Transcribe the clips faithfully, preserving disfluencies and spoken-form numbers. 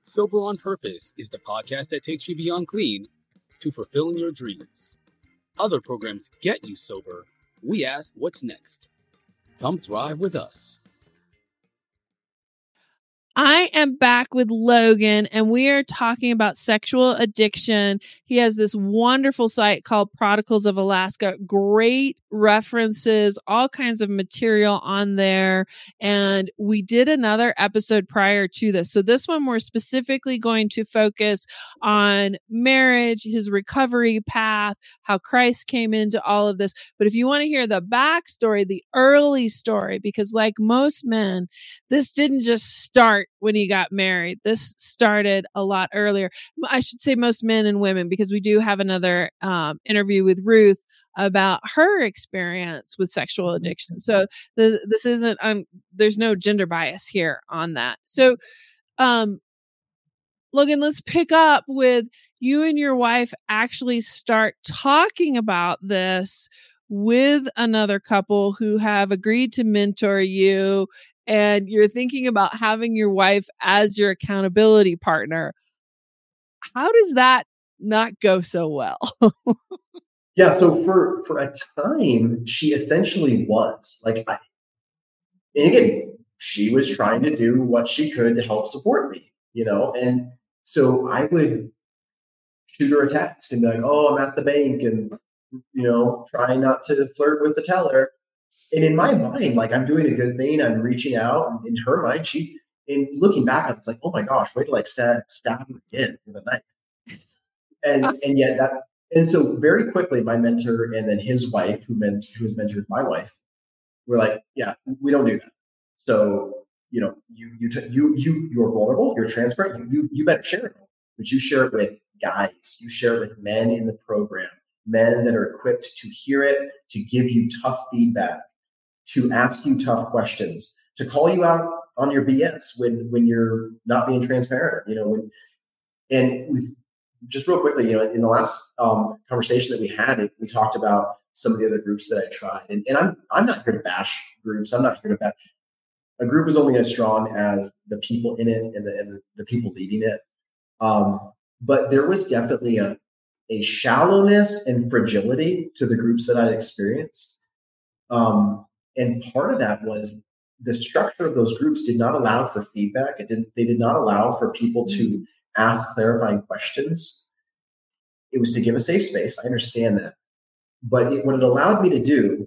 Sober on Purpose is the podcast that takes you beyond clean to fulfilling your dreams. Other programs get you sober. We ask, what's next? Come thrive with us. I am back with Logan, and we are talking about sexual addiction. He has this wonderful site called Prodigals of Alaska. Great references, all kinds of material on there. And we did another episode prior to this. So this one, we're specifically going to focus on marriage, his recovery path, how Christ came into all of this. But if you want to hear the backstory, the early story, because like most men, this didn't just start when he got married. This started a lot earlier. I should say most men and women, because we do have another um, interview with Ruth about her experience with sexual addiction. So this, this isn't, um, there's no gender bias here on that. So, um, Logan, let's pick up with you and your wife actually start talking about this with another couple who have agreed to mentor you, and you're thinking about having your wife as your accountability partner. How does that not go so well? Yeah, so for for a time, she essentially was like, I, and again, she was trying to do what she could to help support me, you know. And so I would shoot her a text and be like, "Oh, I'm at the bank," and you know, trying not to flirt with the teller. And in my mind, like I'm doing a good thing, I'm reaching out. And in her mind, she's in looking back, it's like, oh my gosh, wait till like stab stab him again with a knife. And and yet that. And so very quickly, my mentor and then his wife, who meant who was mentored my wife, were like, "Yeah, we don't do that. So you know, you you t- you you you're vulnerable, you're transparent. You you better share it, but you share it with guys. You share it with men in the program, men that are equipped to hear it, to give you tough feedback, to ask you tough questions, to call you out on your B S when when you're not being transparent. You know, when and with." Just real quickly, you know, in the last um, conversation that we had, we talked about some of the other groups that I tried, and, and I'm I'm not here to bash groups. I'm not here to bash. A group is only as strong as the people in it and the and the, the people leading it. Um, but there was definitely a a shallowness and fragility to the groups that I'd experienced, um, and part of that was the structure of those groups did not allow for feedback. It didn't. They did not allow for people to ask clarifying questions. It was to give a safe space. I understand that. But it, what it allowed me to do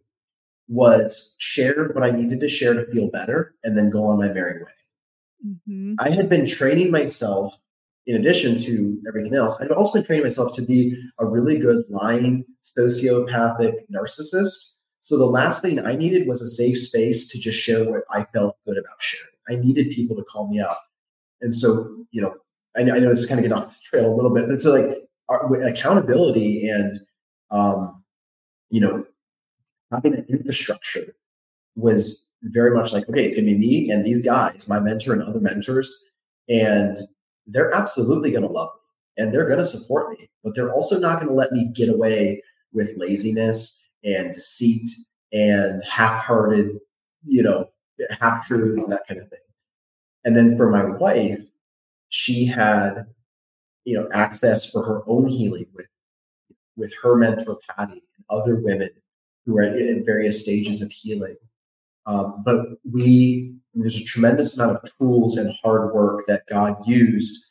was share what I needed to share to feel better and then go on my merry way. Mm-hmm. I had been training myself, in addition to everything else, I'd also been training myself to be a really good lying, sociopathic narcissist. So the last thing I needed was a safe space to just share what I felt good about sharing. I needed people to call me out. And so, you know, I know, I know this is kind of getting off the trail a little bit, but so like our, accountability and, um, you know, having an infrastructure was very much like, okay, it's going to be me and these guys, my mentor and other mentors, and they're absolutely going to love me and they're going to support me, but they're also not going to let me get away with laziness and deceit and half-hearted, you know, half-truths and that kind of thing. And then for my wife, she had, you know, access for her own healing with, with her mentor, Patty, and other women who are in various stages of healing. Um, but we, there's a tremendous amount of tools and hard work that God used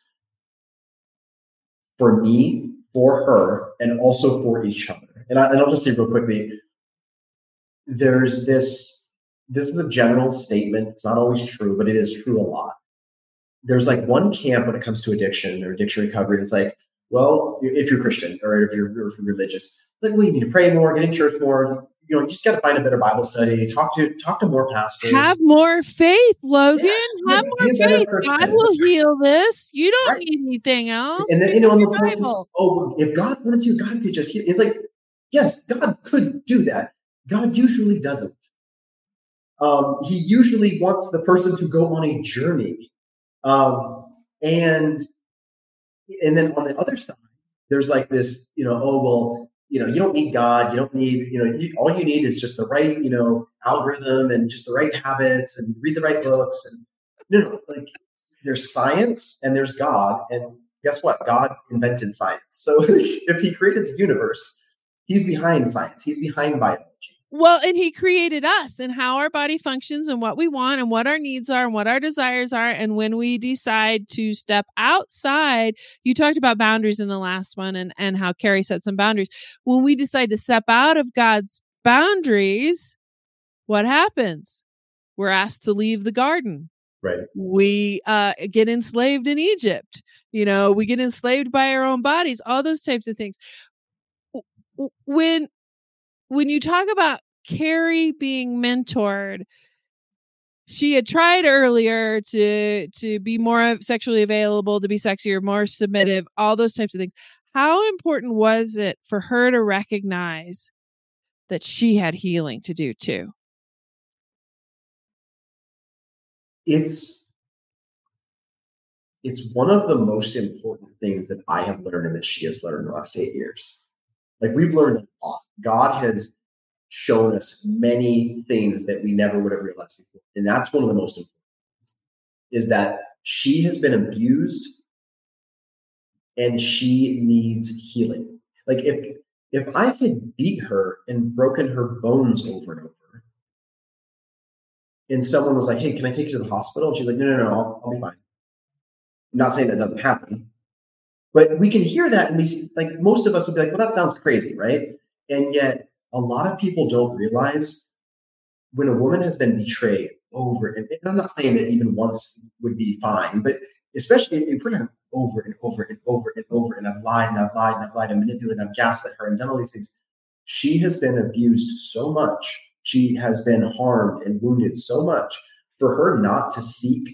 for me, for her, and also for each other. And, I, and I'll just say real quickly, there's this, this is a general statement. It's not always true, but it is true a lot. There's like one camp when it comes to addiction or addiction recovery. It's like, well, if you're Christian or if you're, if you're religious, like, well, you need to pray more, get in church more. You know, you just got to find a better Bible study. Talk to talk to more pastors. Have more faith, Logan. Yeah, Have more faith. God will heal this. You don't right. need anything else. And then, you know, on the point is, oh, if God wanted to, God could just heal. It's like, yes, God could do that. God usually doesn't. Um, he usually wants the person to go on a journey. Um, and, and then on the other side, there's like this, you know, oh, well, you know, you don't need God. You don't need, you know, you, all you need is just the right, you know, algorithm and just the right habits and read the right books. And no, no, like there's science and there's God. And guess what? God invented science. So if he created the universe, he's behind science. He's behind biology. Well, and he created us and how our body functions and what we want and what our needs are and what our desires are. And when we decide to step outside, you talked about boundaries in the last one and, and how Carrie set some boundaries. When we decide to step out of God's boundaries, what happens? We're asked to leave the garden. Right. We uh, get enslaved in Egypt. You know, we get enslaved by our own bodies, all those types of things. When When you talk about Carrie being mentored, she had tried earlier to to be more sexually available, to be sexier, more submissive, all those types of things. How important was it for her to recognize that she had healing to do too? It's it's one of the most important things that I have learned and that she has learned in the last eight years. Like, we've learned a lot. God has shown us many things that we never would have realized before. And that's one of the most important things, is that she has been abused and she needs healing. Like, if if I had beat her and broken her bones over and over, and someone was like, hey, can I take you to the hospital? And she's like, no, no, no, I'll, I'll be fine. I'm not saying that doesn't happen. But we can hear that and we see, like, most of us would be like, well, that sounds crazy, right? And yet a lot of people don't realize when a woman has been betrayed over, and, and I'm not saying that even once would be fine, but especially if we're over and over and over and over, and I've lied and I've lied and I've lied and manipulated and I've gaslit her and done all these things. She has been abused so much. She has been harmed and wounded so much. For her not to seek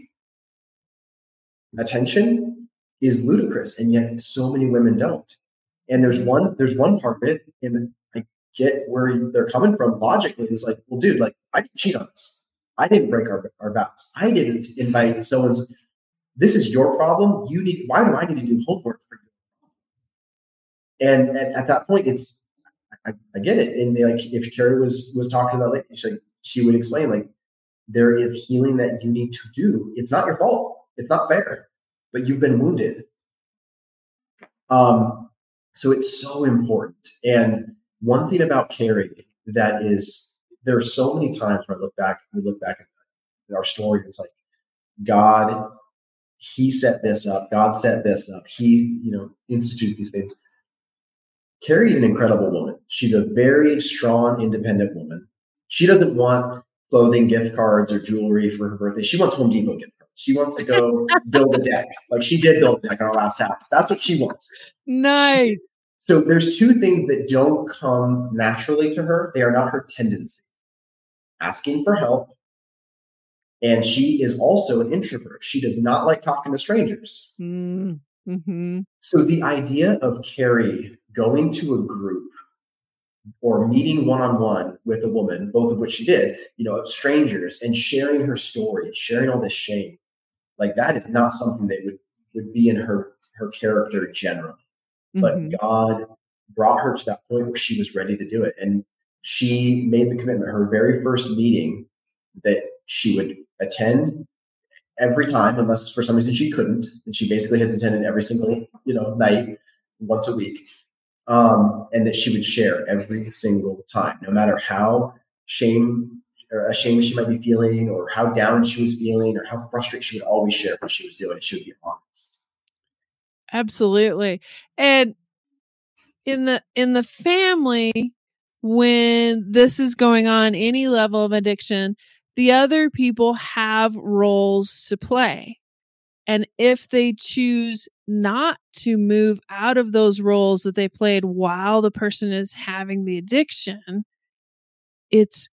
attention is ludicrous, and yet so many women don't. And there's one, there's one part of it, and I get where they're coming from logically. It's like, well, dude, like, I didn't cheat on us. I didn't break our, our vows. I didn't invite someone's. This is your problem. You need. Why do I need to do homework for you? And at, at that point, it's I, I get it. And like, if Carrie was was talking about, like, she, she would explain, like, there is healing that you need to do. It's not your fault. It's not fair. But you've been wounded. Um, so it's so important. And one thing about Carrie that is, there are so many times where I look back, we look back at our story, it's like, God, he set this up. God set this up. He, you know, instituted these things. Carrie is an incredible woman. She's a very strong, independent woman. She doesn't want clothing, gift cards, or jewelry for her birthday. She wants Home Depot gift cards. She wants to go build a deck. Like, she did build a deck on our last house. That's what she wants. Nice. So there's two things that don't come naturally to her. They are not her tendency. Asking for help. And she is also an introvert. She does not like talking to strangers. Mm-hmm. So the idea of Carrie going to a group or meeting one-on-one with a woman, both of which she did, you know, of strangers, and sharing her story, sharing all this shame, like, that is not something that would, would be in her, her character generally. Mm-hmm. But God brought her to that point where she was ready to do it. And she made the commitment, her very first meeting, that she would attend every time, unless for some reason she couldn't. And she basically has attended every single, you know, night, once a week. Um, and that she would share every single time, no matter how shame or ashamed she might be feeling, or how down she was feeling, or how frustrated, she would always share what she was doing. She would be honest. Absolutely. And in the in the family, when this is going on, any level of addiction, the other people have roles to play. And if they choose not to move out of those roles that they played while the person is having the addiction, it's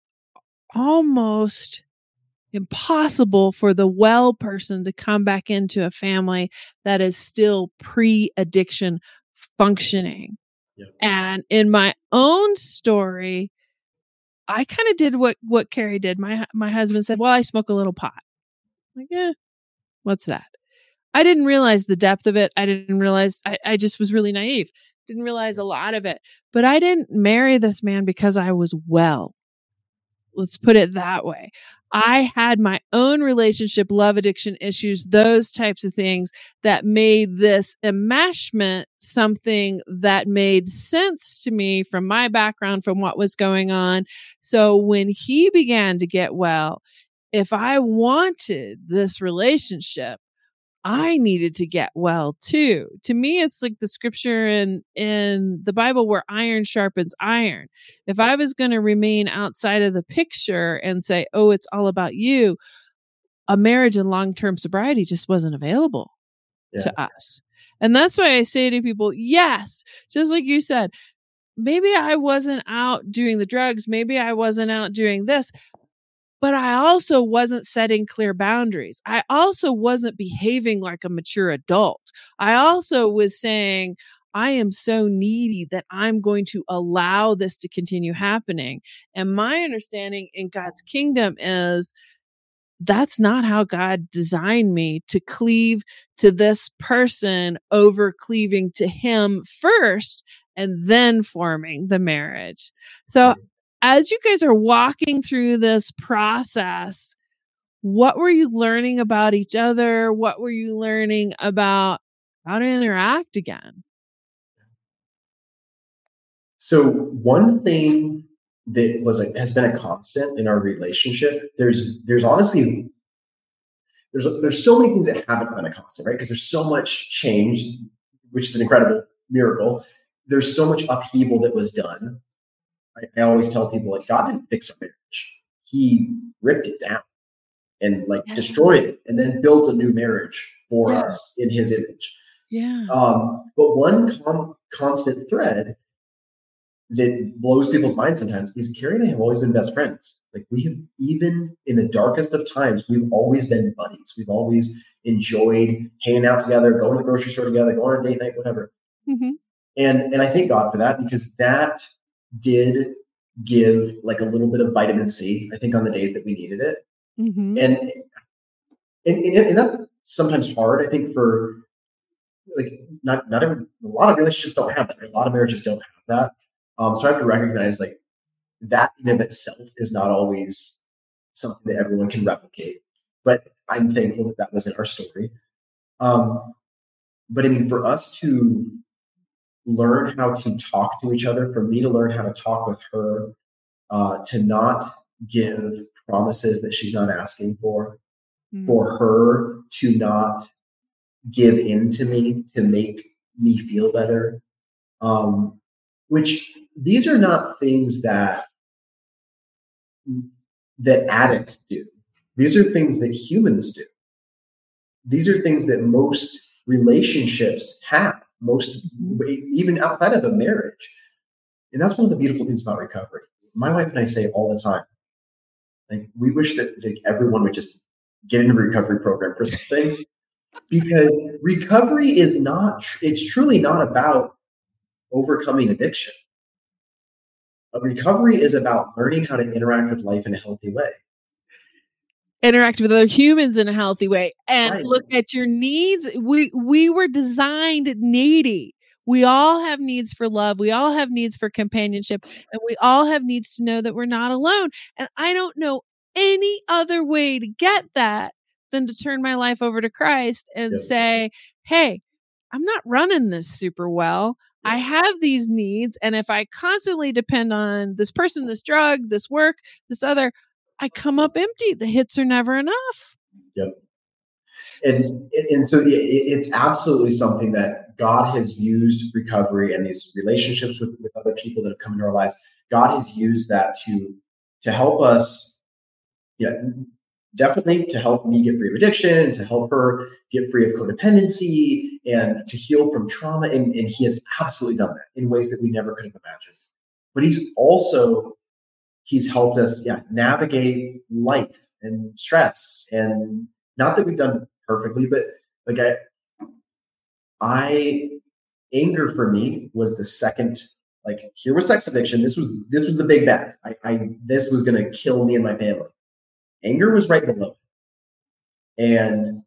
almost impossible for the well person to come back into a family that is still pre-addiction functioning. Yeah. And in my own story, I kind of did what, what Carrie did. My, my husband said, well, I smoke a little pot. I'm like, yeah, what's that? I didn't realize the depth of it. I didn't realize, I, I just was really naive. Didn't realize a lot of it. But I didn't marry this man because I was well. Let's put it that way. I had my own relationship, love addiction issues, those types of things that made this enmeshment something that made sense to me from my background, from what was going on. So when he began to get well, if I wanted this relationship, I needed to get well too. To me, it's like the scripture in, in the Bible where iron sharpens iron. If I was going to remain outside of the picture and say, oh, it's all about you, a marriage and long-term sobriety just wasn't available yeah. to us. And that's why I say to people, yes, just like you said, maybe I wasn't out doing the drugs. Maybe I wasn't out doing this. But I also wasn't setting clear boundaries. I also wasn't behaving like a mature adult. I also was saying, I am so needy that I'm going to allow this to continue happening. And my understanding in God's kingdom is that's not how God designed me to cleave to this person over cleaving to him first and then forming the marriage. So as you guys are walking through this process, what were you learning about each other? What were you learning about how to interact again? So one thing that was a, has been a constant in our relationship, there's there's honestly, there's there's so many things that haven't been a constant, right? Because there's so much change, which is an incredible miracle. There's so much upheaval that was done. I always tell people, like, God didn't fix our marriage. He ripped it down and like yeah. destroyed it and then built a new marriage for yeah. us in his image. Yeah. Um, but one com- constant thread that blows people's minds sometimes is Carrie and I have always been best friends. Like we have, even in the darkest of times, we've always been buddies. We've always enjoyed hanging out together, going to the grocery store together, going on a date night, whatever. Mm-hmm. And, and I thank God for that, because that did give like a little bit of vitamin C, I think, on the days that we needed it. Mm-hmm. And, and, and, and that's sometimes hard, I think, for like, not, not every, a lot of relationships don't have that. A lot of marriages don't have that. Um, so I have to recognize like that in of itself is not always something that everyone can replicate, but I'm thankful that that wasn't our story. Um, but I mean, for us to learn how to talk to each other, for me to learn how to talk with her, uh, to not give promises that she's not asking for, mm-hmm. for her to not give in to me to make me feel better. Um, which these are not things that, that addicts do. These are things that humans do. These are things that most relationships have. Most, even outside of a marriage. And that's one of the beautiful things about recovery. My wife and I say all the time, like, we wish that like, everyone would just get into a recovery program for something, because recovery is not, it's truly not about overcoming addiction. A recovery is about learning how to interact with life in a healthy way. Interact with other humans in a healthy way and right. look at your needs. We we were designed needy. We all have needs for love. We all have needs for companionship, and we all have needs to know that we're not alone. And I don't know any other way to get that than to turn my life over to Christ and yep. say, hey, I'm not running this super well. I have these needs. And if I constantly depend on this person, this drug, this work, this other, I come up empty. The hits are never enough. Yep. And, and so it's absolutely something that God has used recovery and these relationships with, with other people that have come into our lives. God has used that to, to help us, yeah, definitely to help me get free of addiction, to help her get free of codependency, and to heal from trauma. And, and he has absolutely done that in ways that we never could have imagined. But he's also He's helped us yeah, navigate life and stress. And not that we've done perfectly, but like I, I, anger for me was the second, like here was sex addiction. This was, this was the big bad. I, I this was going to kill me and my family. Anger was right below it. And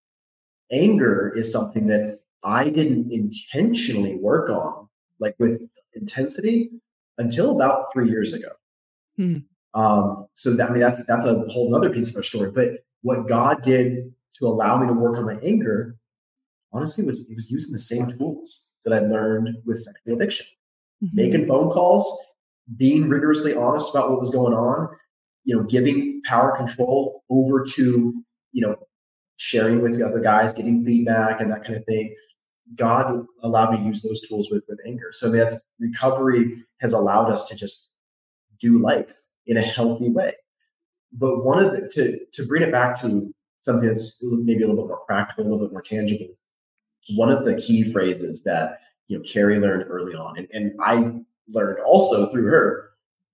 anger is something that I didn't intentionally work on, like with intensity, until about three years ago. Hmm. Um, so that, I mean, that's that's a whole other piece of our story. But what God did to allow me to work on my anger, honestly, was he was using the same tools that I learned with sexual addiction, mm-hmm. making phone calls, being rigorously honest about what was going on, you know, giving power control over to, you know, sharing with the other guys, getting feedback and that kind of thing. God allowed me to use those tools with, with anger. So that's recovery has allowed us to just do life in a healthy way. But one of the, to, to bring it back to something that's maybe a little bit more practical, a little bit more tangible, one of the key phrases that, you know, Carrie learned early on, and, and I learned also through her,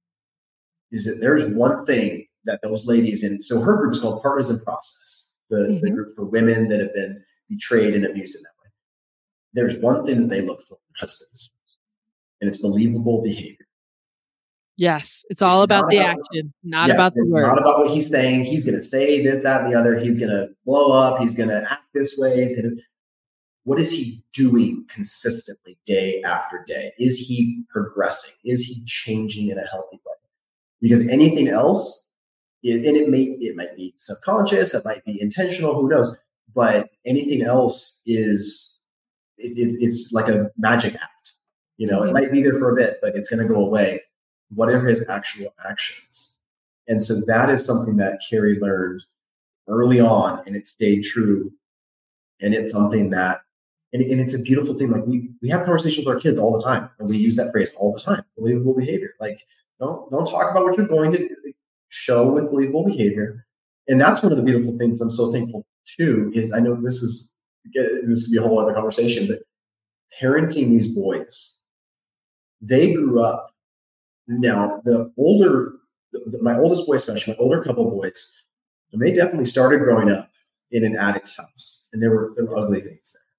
is that there's one thing that those ladies in, so her group is called Partners in Process, the, mm-hmm. the group for women that have been betrayed and abused in that way. There's one thing that they look for in husbands, and it's believable behavior. Yes, it's all it's about the about, action, not yes, about the it's words. Not about what he's saying. He's going to say this, that, and the other. He's going to blow up. He's going to act this way. He's gonna, what is he doing consistently day after day? Is he progressing? Is he changing in a healthy way? Because anything else, and it may it might be subconscious, it might be intentional, who knows? But anything else is it, it, it's like a magic act. You know, mm-hmm. it might be there for a bit, but it's going to go away. What are his actual actions? And so that is something that Carrie learned early on, and it stayed true. And it's something that, and, and it's a beautiful thing. Like we we have conversations with our kids all the time, and we use that phrase all the time. Believable behavior. Like don't don't talk about what you're going to do. Show with believable behavior. And that's one of the beautiful things I'm so thankful too. Is I know this is this would be a whole other conversation, but parenting these boys, they grew up. Now, the older, the, my oldest boy, especially my older couple boys, and they definitely started growing up in an addict's house, and there were, there were ugly things there.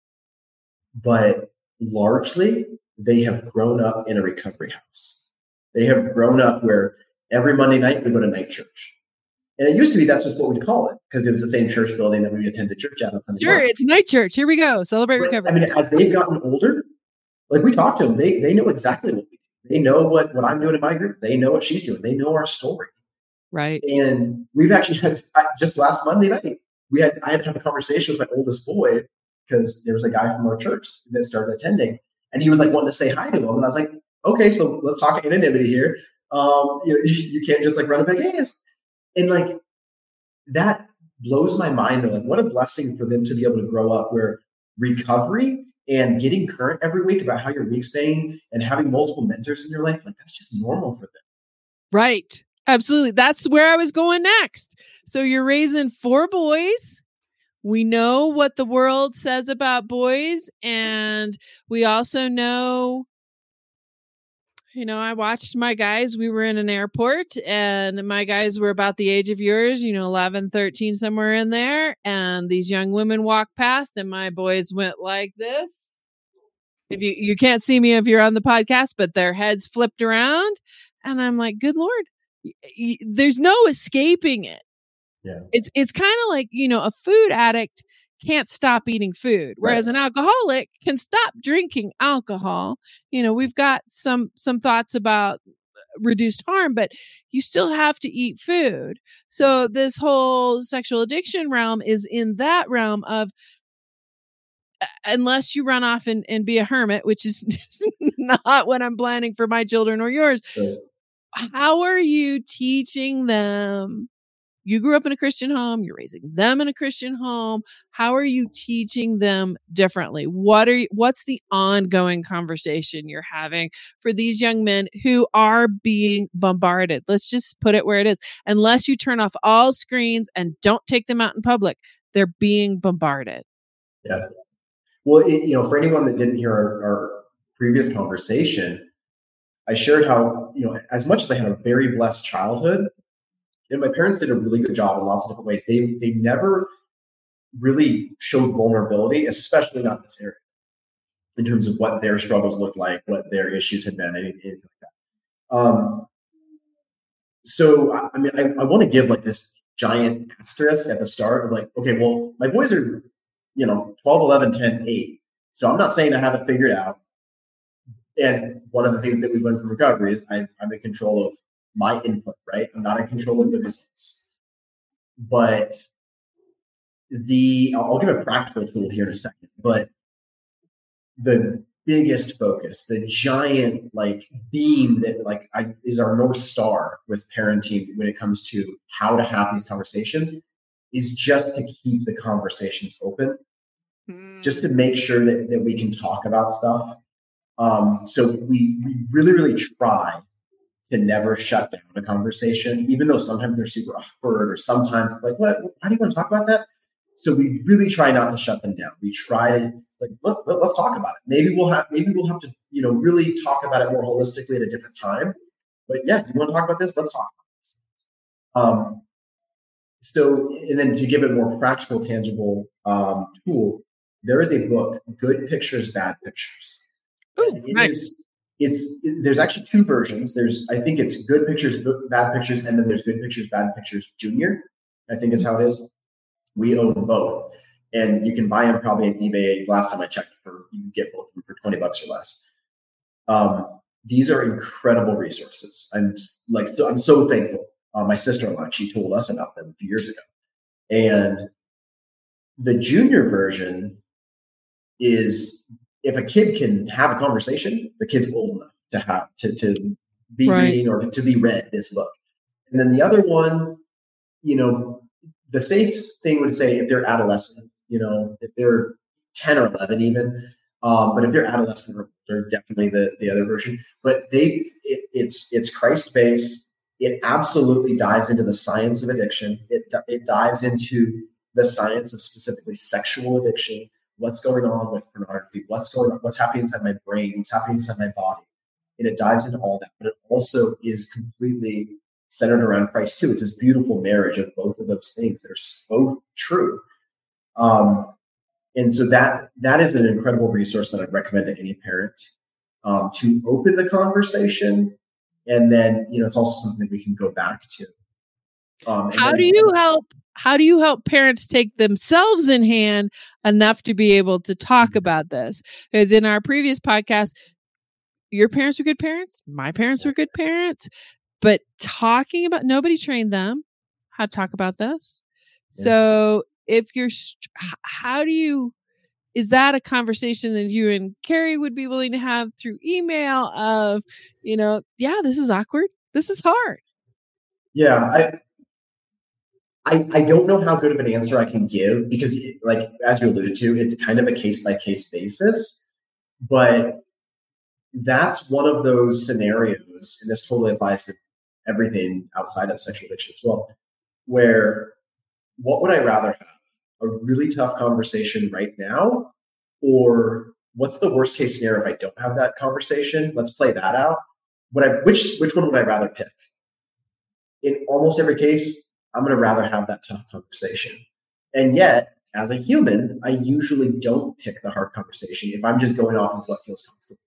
But largely, they have grown up in a recovery house. They have grown up where every Monday night we go to night church. And it used to be that's just what we'd call it, because it was the same church building that we attended church at on Sunday Sure, morning. It's night church. Here we go. Celebrate but, recovery. I mean, as they've gotten older, like we talk to them, they they know exactly what we do. They know what, what I'm doing in my group. They know what she's doing. They know our story. Right. And we've actually had, just last Monday night, we had I had to have a conversation with my oldest boy because there was a guy from our church that started attending, and he was like wanting to say hi to him. And I was like, okay, so let's talk anonymity here. Um, you know, you can't just like run up like, hey, yes. And like that blows my mind. Though, like what a blessing for them to be able to grow up where recovery and getting current every week about how your week's been and having multiple mentors in your life, like that's just normal for them. Right. Absolutely. That's where I was going next. So you're raising four boys. We know what the world says about boys. And we also know, you know, I watched my guys. We were in an airport and my guys were about the age of yours, you know, eleven, thirteen, somewhere in there. And these young women walked past and my boys went like this. If you, you can't see me if you're on the podcast, but their heads flipped around. And I'm like, good Lord, there's no escaping it. Yeah. It's, it's kind of like, you know, a food addict can't stop eating food, whereas right. an alcoholic can stop drinking alcohol. You know, we've got some some thoughts about reduced harm, but you still have to eat food. So this whole sexual addiction realm is in that realm of, unless you run off and, and be a hermit, which is not what I'm planning for my children or yours. Right. How are you teaching them? You grew up in a Christian home. You're raising them in a Christian home. How are you teaching them differently? What are you, what's the ongoing conversation you're having for these young men who are being bombarded? Let's just put it where it is. Unless you turn off all screens and don't take them out in public, they're being bombarded. Yeah. Well, it, you know, for anyone that didn't hear our, our previous conversation, I shared how, you know, as much as I had a very blessed childhood, and my parents did a really good job in lots of different ways. They they never really showed vulnerability, especially not in this area, in terms of what their struggles looked like, what their issues had been, anything, anything like that. Um, so, I, I mean, I, I want to give like this giant asterisk at the start of like, okay, well, my boys are, you know, twelve, eleven, ten, eight. So I'm not saying I have it figured out. And one of the things that we've learned from recovery is I, I'm in control of my input, right? I'm not in control of the results. But the, I'll give a practical tool here in a second, but the biggest focus, the giant like beam that like I, is our North Star with parenting when it comes to how to have these conversations is just to keep the conversations open, mm. just to make sure that, that we can talk about stuff. Um, so we, we really, really try to never shut down a conversation, even though sometimes they're super awkward or sometimes like, what, how do you want to talk about that? So we really try not to shut them down. We try to like, look, let's talk about it. Maybe we'll have, maybe we'll have to, you know, really talk about it more holistically at a different time. But yeah, you want to talk about this? Let's talk about this. Um, so, and then to give it a more practical, tangible um, tool, there is a book, Good Pictures, Bad Pictures. Ooh, it nice. is, it's, it, there's actually two versions. There's, I think it's Good Pictures, Bad Pictures, and then there's Good Pictures, Bad Pictures Junior. I think is how it is. We own both. And you can buy them probably on eBay. Last time I checked, for you can get both of them for twenty bucks or less. Um, these are incredible resources. I'm like, I'm so thankful. Uh, my sister-in-law, she told us about them a few years ago. And the junior version is if a kid can have a conversation, the kid's old enough to have to to be right. reading or to be read this book. And then the other one, you know, the safe thing would say if they're adolescent, you know, if they're ten or eleven even, um, but if they're adolescent, they're definitely the, the other version. But they, it, it's it's Christ-based. It absolutely dives into the science of addiction. It it dives into the science of specifically sexual addiction. What's going on with pornography? What's going on? What's happening inside my brain? What's happening inside my body? And it dives into all that. But it also is completely centered around Christ too. It's this beautiful marriage of both of those things that are both true. Um, and so that that is an incredible resource that I'd recommend to any parent um, to open the conversation. And then, you know, it's also something that we can go back to. Um, how then, do you help? How do you help parents take themselves in hand enough to be able to talk about this? Because in our previous podcast, your parents were good parents. My parents were good parents. But talking about, nobody trained them how to talk about this. Yeah. So if you're, how do you, is that a conversation that you and Carrie would be willing to have through email of, you know, yeah, this is awkward. This is hard. Yeah. I, I, I don't know how good of an answer I can give because, like, as you alluded to, it's kind of a case by case basis, but that's one of those scenarios, and this totally applies to everything outside of sexual addiction as well, where what would I rather have? A really tough conversation right now, or what's the worst case scenario if I don't have that conversation? Let's play that out. Would I, which, which one would I rather pick? In almost every case, I'm going to rather have that tough conversation. And yet, as a human, I usually don't pick the hard conversation if I'm just going off of what feels comfortable.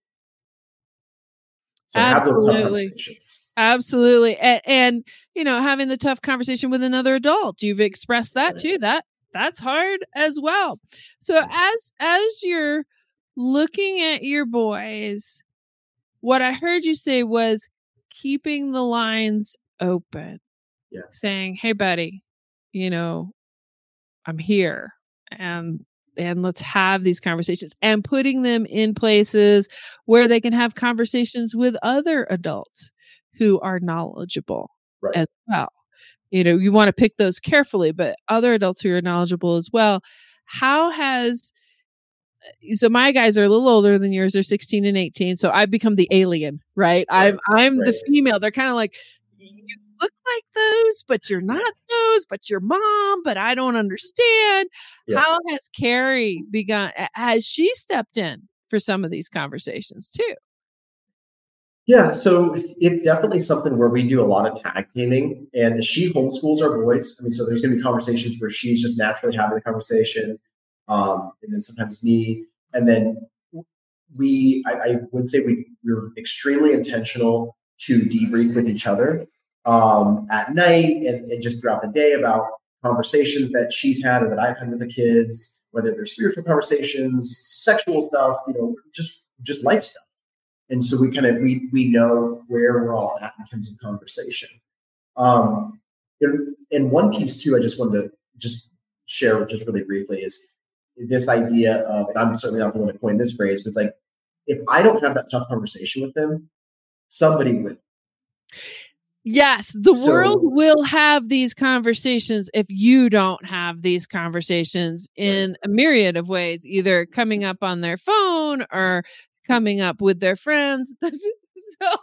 So have those tough conversations. Absolutely. And, and, you know, having the tough conversation with another adult, you've expressed that too. That that's hard as well. So as, as you're looking at your boys, what I heard you say was keeping the lines open. Yeah. Saying, hey, buddy, you know, I'm here and and let's have these conversations and putting them in places where they can have conversations with other adults who are knowledgeable right. as well. You know, you want to pick those carefully, but other adults who are knowledgeable as well. How has, so my guys are a little older than yours. They're sixteen and eighteen. So I've become the alien, right? right. I'm, I'm right. the female. They're kind of like, you look like those, but you're not those, but you're mom, but I don't understand. Yeah. How has Carrie begun? Has she stepped in for some of these conversations too? Yeah, so it's definitely something where we do a lot of tag teaming, and she homeschools our boys. I mean, so there's going to be conversations where she's just naturally having the conversation, um, and then sometimes me, and then we, I, I would say we, we were extremely intentional to debrief with each other um, at night and, and just throughout the day about conversations that she's had or that I've had with the kids, whether they're spiritual conversations, sexual stuff, you know, just just life stuff. And so we kind of, we, we know where we're all at in terms of conversation. Um, and, and one piece too, I just wanted to just share just really briefly is this idea of, and I'm certainly not the one to coin this phrase, but it's like, if I don't have that tough conversation with them, somebody will. Yes, the So- world will have these conversations if you don't have these conversations in a myriad of ways, either coming up on their phone or coming up with their friends. So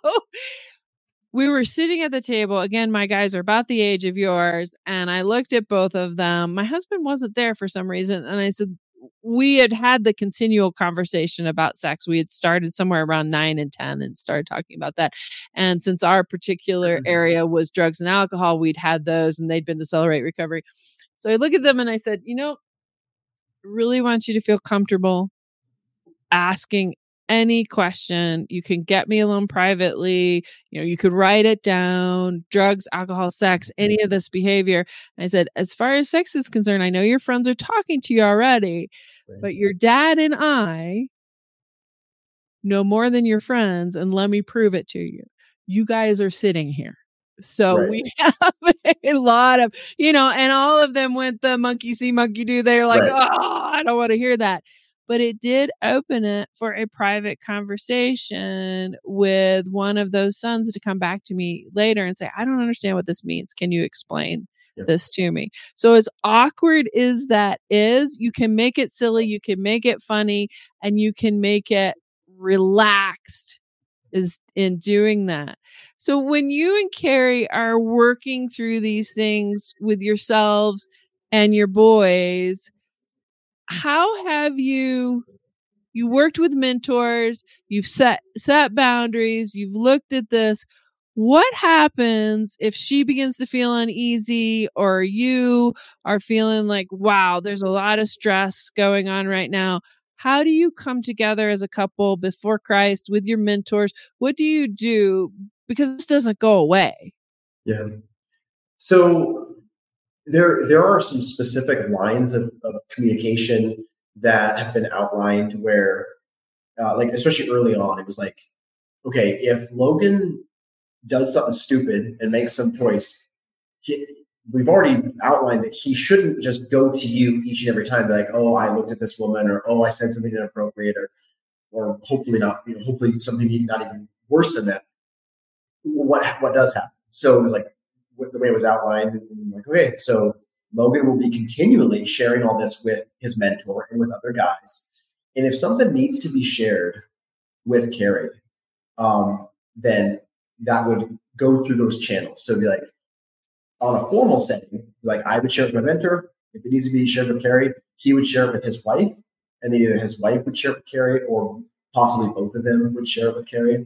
we were sitting at the table. Again, my guys are about the age of yours. And I looked at both of them. My husband wasn't there for some reason. And I said, we had had the continual conversation about sex. We had started somewhere around nine and ten and started talking about that. And since our particular area was drugs and alcohol, we'd had those and they'd been to Celebrate Recovery. So I look at them and I said, you know, I really want you to feel comfortable asking any question. You can get me alone privately. You know, you could write it down, drugs, alcohol, sex, any of this behavior. And I said, as far as sex is concerned, I know your friends are talking to you already, Right. but your dad and I know more than your friends. And let me prove it to you. You guys are sitting here. So Right. we have a lot of, you know, and all of them went the monkey see, monkey do. They're like, Right. oh, I don't want to hear that. But it did open it for a private conversation with one of those sons to come back to me later and say, I don't understand what this means. Can you explain Yep. this to me? So as awkward as that is, you can make it silly, you can make it funny, and you can make it relaxed is in doing that. So when you and Carrie are working through these things with yourselves and your boys, how have you you worked with mentors, you've set set boundaries, you've looked at this. What happens if she begins to feel uneasy or you are feeling like, wow, there's a lot of stress going on right now? How do you come together as a couple before Christ with your mentors? What do you do? Because this doesn't go away. Yeah. So there, there are some specific lines of, of communication that have been outlined where, uh, like, especially early on, it was like, okay, if Logan does something stupid and makes some choice, he, we've already outlined that he shouldn't just go to you each and every time, be like, oh, I looked at this woman, or oh, I said something inappropriate, or or hopefully not, you know, hopefully something not even worse than that. What what does happen? So it was like the way it was outlined, and I'm like, okay, so Logan will be continually sharing all this with his mentor and with other guys. And if something needs to be shared with Carrie, um, then that would go through those channels. So it'd be like, on a formal setting, like I would share it with my mentor. If it needs to be shared with Carrie, he would share it with his wife, and either his wife would share it with Carrie, or possibly both of them would share it with Carrie.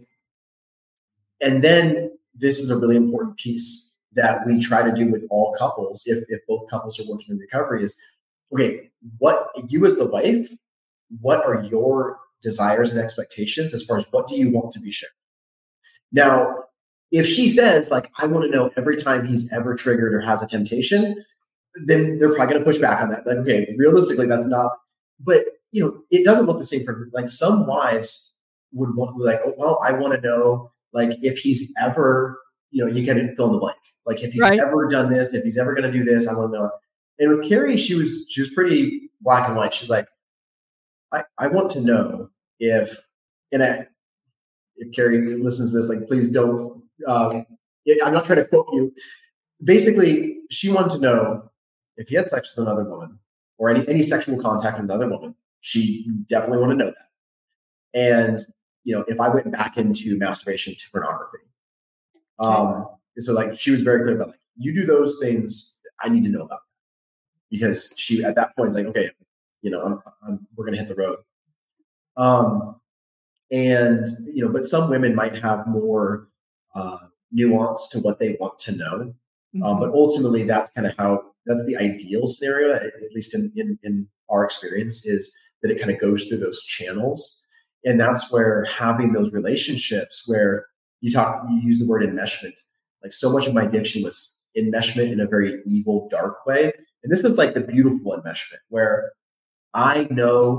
And then this is a really important piece that we try to do with all couples, if, if both couples are working in recovery, is, okay, what you as the wife, what are your desires and expectations as far as what do you want to be shared? Now, if she says, like, I want to know every time he's ever triggered or has a temptation, then they're probably going to push back on that. Like, okay, realistically, that's not, but, you know, it doesn't look the same for, like, some wives would want to be like, oh, well, I want to know, like, if he's ever, you know, you can fill in the blank. Like, if he's Right. ever done this, if he's ever going to do this, I want to know. And with Carrie, she was, she was pretty black and white. She's like, I, I want to know if, and I, if Carrie listens to this, like, please don't, um, I'm not trying to quote you. Basically, she wanted to know if he had sex with another woman or any, any sexual contact with another woman. She definitely wanted to know that. And, you know, if I went back into masturbation to pornography. Um, so like, she was very clear about, like, you do those things, I need to know about that. Because she, at that point, is like, okay, you know, I'm, I'm, we're going to hit the road. Um, and, you know, but some women might have more uh, nuance to what they want to know. Mm-hmm. Um, but ultimately, that's kind of how, that's the ideal scenario, at least in, in, in our experience, is that it kind of goes through those channels. And that's where having those relationships where you talk, you use the word enmeshment. Like, so much of my addiction was enmeshment in a very evil, dark way. And this is like the beautiful enmeshment where I know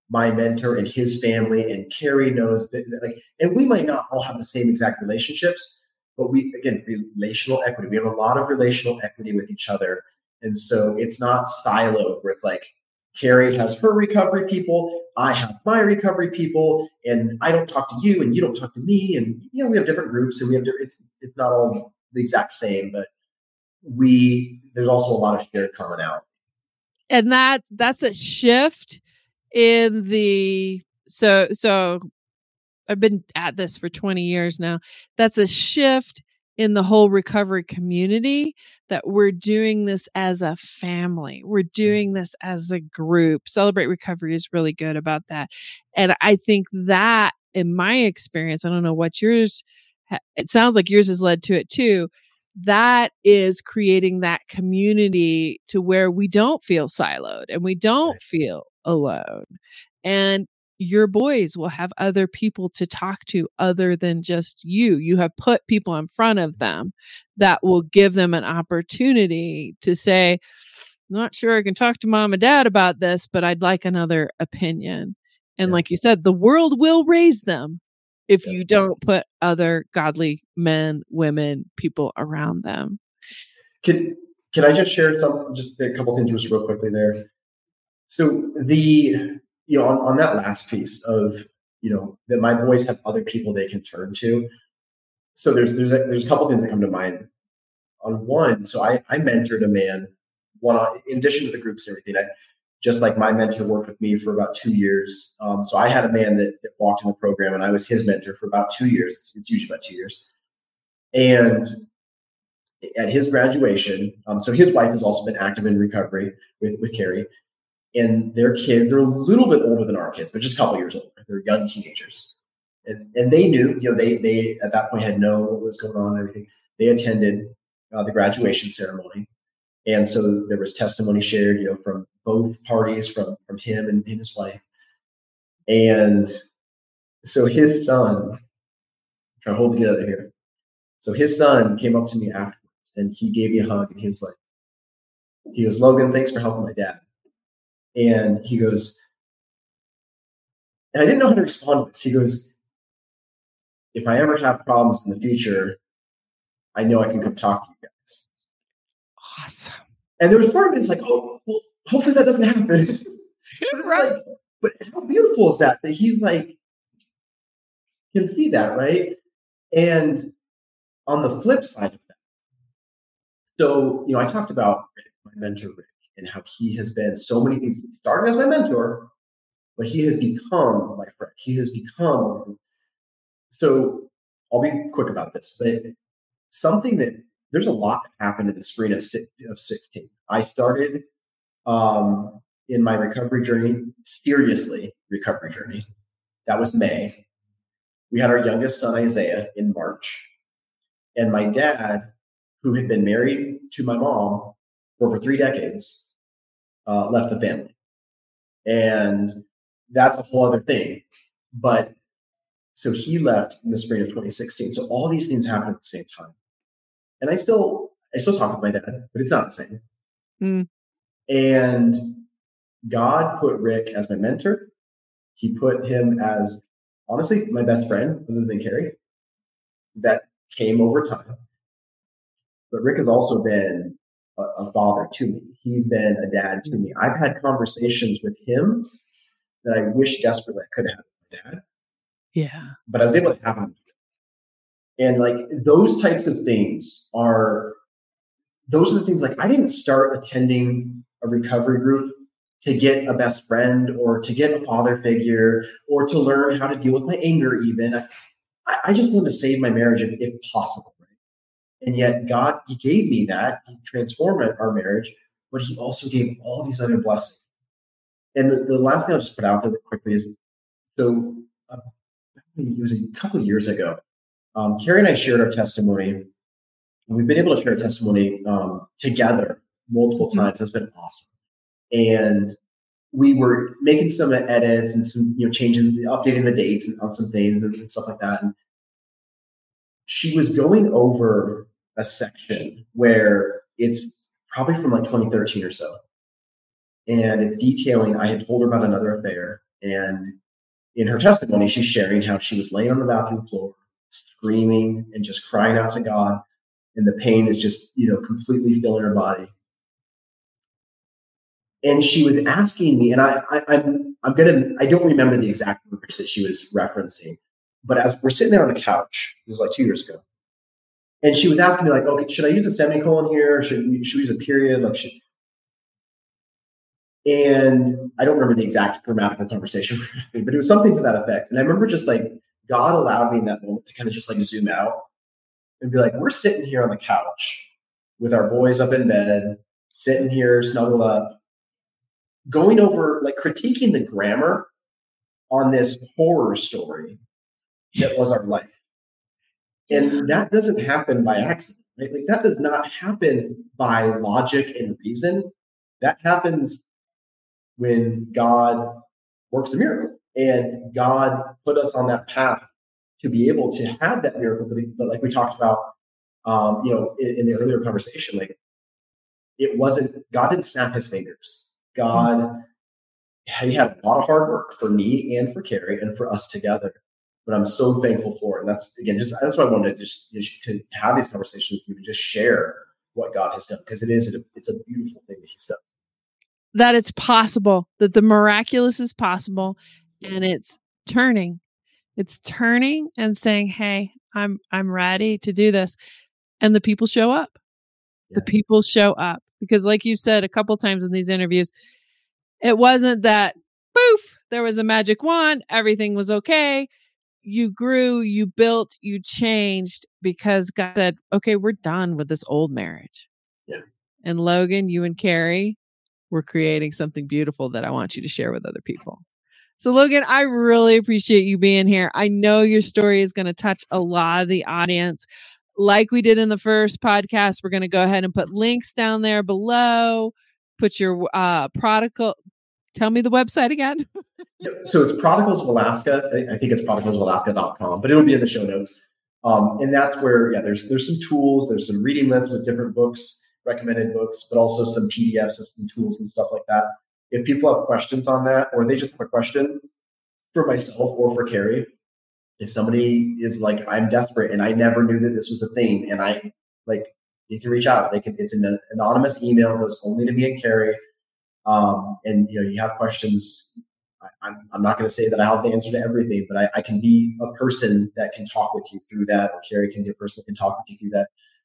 my mentor and his family, and Carrie knows that, that, like, and we might not all have the same exact relationships, but we, again, relational equity. We have a lot of relational equity with each other. And so it's not siloed where it's like Carrie has her recovery people, I have my recovery people, and I don't talk to you and you don't talk to me. And, you know, we have different groups and we have different, it's, it's not all the exact same, but we, there's also a lot of shared commonality. And that, that's a shift in the, so, so I've been at this for twenty years now. That's a shift in the whole recovery community, that we're doing this as a family. We're doing this as a group. Celebrate Recovery is really good about that. And I think that, in my experience, I don't know what yours, it sounds like yours has led to it too. That is creating that community to where we don't feel siloed and we don't right. feel alone. And your boys will have other people to talk to other than just you. You have put people in front of them that will give them an opportunity to say, not sure I can talk to mom and dad about this, but I'd like another opinion. And yeah. like you said, the world will raise them if yeah. you don't put other godly men, women, people around them. Can, can I just share some, just a couple things just real quickly there? So the, you know, on, on that last piece of, you know, that my boys have other people they can turn to. So there's there's a, there's a couple things that come to mind. On one, so I, I mentored a man, one on, in addition to the groups and everything. I, just like my mentor worked with me for about two years. Um, so I had a man that, that walked in the program, and I was his mentor for about two years. It's, it's usually about two years. And at his graduation, um, so his wife has also been active in recovery with with Carrie. And their kids, they're a little bit older than our kids, but just a couple years older. They're young teenagers. And, and they knew, you know, they, they at that point had known what was going on and everything. They attended uh, the graduation ceremony. And so there was testimony shared, you know, from both parties, from, from him and, and his wife. And so his son, I'm trying to hold it together here. So his son came up to me afterwards and he gave me a hug and he was like, he goes, Logan, thanks for helping my dad. And he goes, and I didn't know how to respond to this. He goes, if I ever have problems in the future, I know I can come talk to you guys. Awesome. And there was part of it, it's like, oh, well, hopefully that doesn't happen. but, right. like, but how beautiful is that? That he's like, can see that, right? And on the flip side of that, so, you know, I talked about my mentor, Rick, and how he has been so many things. He started as my mentor, but he has become my friend. He has become. So I'll be quick about this, but something that there's a lot that happened in the spring of of sixteen. I started um, in my recovery journey, seriously recovery journey. That was May. We had our youngest son, Isaiah, in March. And my dad, who had been married to my mom for over three decades, Uh, left the family. And that's a whole other thing. But so he left in the spring of twenty sixteen. So all these things happened at the same time. And I still, I still talk with my dad, but it's not the same. Mm. And God put Rick as my mentor. He put him as, honestly, my best friend, other than Carrie. That came over time. But Rick has also been a, a father to me. He's been a dad to me. I've had conversations with him that I wish desperately I could have with my dad. Yeah. But I was able to have him. And like those types of things are, those are the things like I didn't start attending a recovery group to get a best friend or to get a father figure or to learn how to deal with my anger even. I, I just wanted to save my marriage if, if possible. Right? And yet God, he gave me that. He transformed our marriage, but he also gave all these other blessings. And the, the last thing I'll just put out there quickly is, so uh, it was a couple of years ago, um, Carrie and I shared our testimony. And we've been able to share our testimony um, together multiple times. It's been awesome. And we were making some edits and some, you know, changing, updating the dates and on some things and, and stuff like that. And she was going over a section where it's probably from like twenty thirteen or so. And it's detailing, I had told her about another affair. And in her testimony, she's sharing how she was laying on the bathroom floor, screaming and just crying out to God. And the pain is just, you know, completely filling her body. And she was asking me, and I, I, I'm, I'm gonna, I don't remember the exact verbiage that she was referencing, but as we're sitting there on the couch, this was like two years ago, and she was asking me like, "Okay, should I use a semicolon here? Or should we, should we use a period? Like, should?" And I don't remember the exact grammatical conversation, but it was something to that effect. And I remember just like God allowed me in that moment to kind of just like zoom out and be like, "We're sitting here on the couch with our boys up in bed, sitting here snuggled up." Going over, like critiquing the grammar on this horror story that was our life. And that doesn't happen by accident, right? Like that does not happen by logic and reason. That happens when God works a miracle. And God put us on that path to be able to have that miracle. But like we talked about, um, you know, in, in the earlier conversation, like it wasn't, God didn't snap his fingers. God, he had a lot of hard work for me and for Carrie and for us together, but I'm so thankful for it. And that's, again, just, that's why I wanted to just, just to have these conversations with you and just share what God has done, because it is, it's a beautiful thing that he's done. That it's possible, that the miraculous is possible, and it's turning, it's turning and saying, "Hey, I'm, I'm ready to do this." And the people show up. Yeah. The people show up. Because like you said a couple times in these interviews, it wasn't that, poof, there was a magic wand, everything was okay. You grew, you built, you changed because God said, "Okay, we're done with this old marriage." Yeah. And Logan, you and Carrie, we're creating something beautiful that I want you to share with other people. So Logan, I really appreciate you being here. I know your story is going to touch a lot of the audience. Like we did in the first podcast, we're going to go ahead and put links down there below. Put your uh, prodigal. Tell me the website again. So it's Prodigals of Alaska. I think it's prodigals of alaska dot com, but it'll be in the show notes. Um, and that's where, yeah, there's there's some tools. There's some reading lists with different books, recommended books, but also some P D Fs of some tools and stuff like that. If people have questions on that, or they just have a question for myself or for Carrie, if somebody is like, "I'm desperate and I never knew that this was a thing," and I like, you can reach out. They can. It's an anonymous email. It goes only to me and Carrie. Um, and you know, you have questions. I, I'm I'm not going to say that I have the answer to everything, but I, I can be a person that can talk with you through that, or Carrie can be a person that can talk with you through that.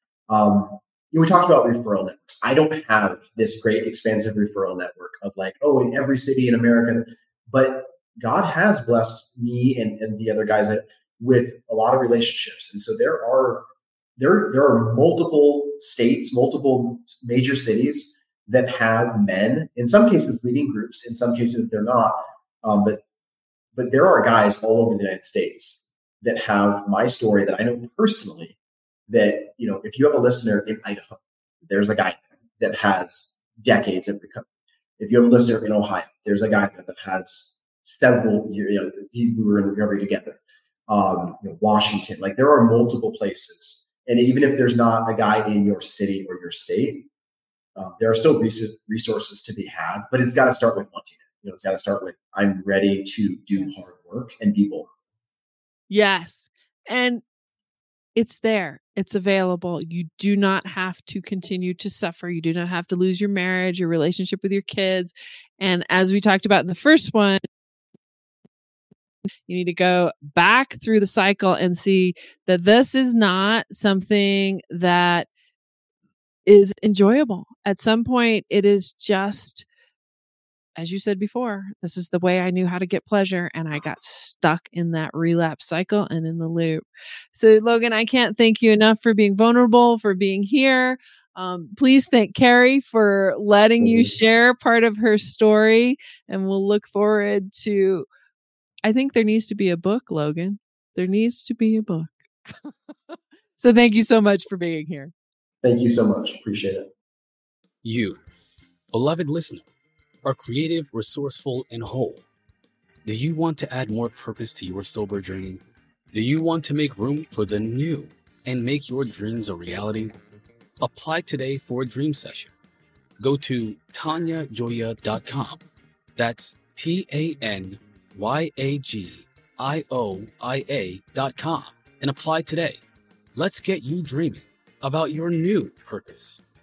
Um, you know, we talked about referral networks. I don't have this great expansive referral network of like, oh, in every city in America, but God has blessed me and, and the other guys that, with a lot of relationships. And so there are there there are multiple states, multiple major cities that have men, in some cases leading groups, in some cases they're not. Um, but but there are guys all over the United States that have my story that I know personally, that, you know, if you have a listener in Idaho, there's a guy there that has decades of recovery. If you have a listener in Ohio, there's a guy there that has several, you know, we were in recovery together. Um, you know, Washington, like there are multiple places. And even if there's not a guy in your city or your state, um, there are still res- resources to be had, but it's got to start with wanting it. You know, it's got to start with, I'm ready to do hard work and be bold. Yes. And it's there. It's available. You do not have to continue to suffer. You do not have to lose your marriage, your relationship with your kids. And as we talked about in the first one, you need to go back through the cycle and see that this is not something that is enjoyable. At some point, it is just, as you said before, this is the way I knew how to get pleasure, and I got stuck in that relapse cycle and in the loop. So, Logan, I can't thank you enough for being vulnerable, for being here. Um, please thank Carrie for letting you share part of her story, and we'll look forward to, I think there needs to be a book, Logan. There needs to be a book. So thank you so much for being here. Thank you so much. Appreciate it. You, beloved listener, are creative, resourceful, and whole. Do you want to add more purpose to your sober journey? Do you want to make room for the new and make your dreams a reality? Apply today for a dream session. Go to tanya joya dot com. That's T A N Y A G I O I A dot com and apply today. Let's get you dreaming about your new purpose.